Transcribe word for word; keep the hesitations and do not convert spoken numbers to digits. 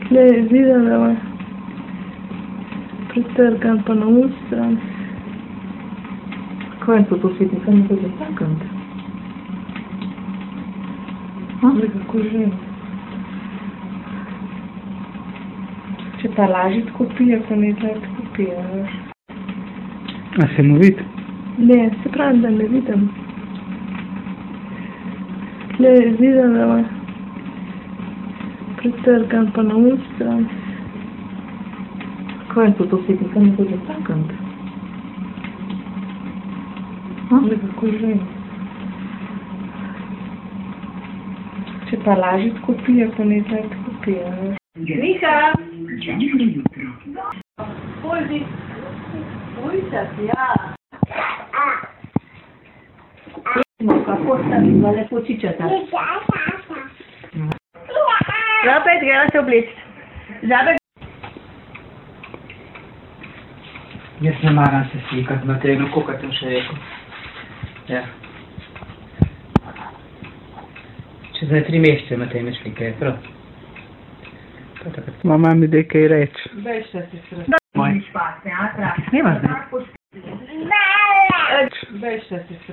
Tle je videla, pretrgan pa na ustran. Kaj je to to svetnik, kaj ne bo zatakant? Nekako že. Če pa lažje tako pije, pa ne zdaj tako pije, veš. A se mu vidi? Ne, se pravi, da ne vidim. Tle je videla, pretrgan pa na ustran. Kaj je to to svetnik, kaj ne bo zatakant? Nekako že. Če pa lažje tako pije, pa ne zdaj tako pije, veš. Miha! Pojdi! Pojdi, ja! Kako sta bila lepo čičata? Zopet, greva se obleči. Zopet. Jaz ne maram se slikati, Matej, no koliko sem še rekel. Ja. Če zdaj tri mesece, Matej, ne slikaj, prav. Ma mami, daj kaj reči. Veš, da si sreda. Moj. Snema zdaj. Veš, da si sreda.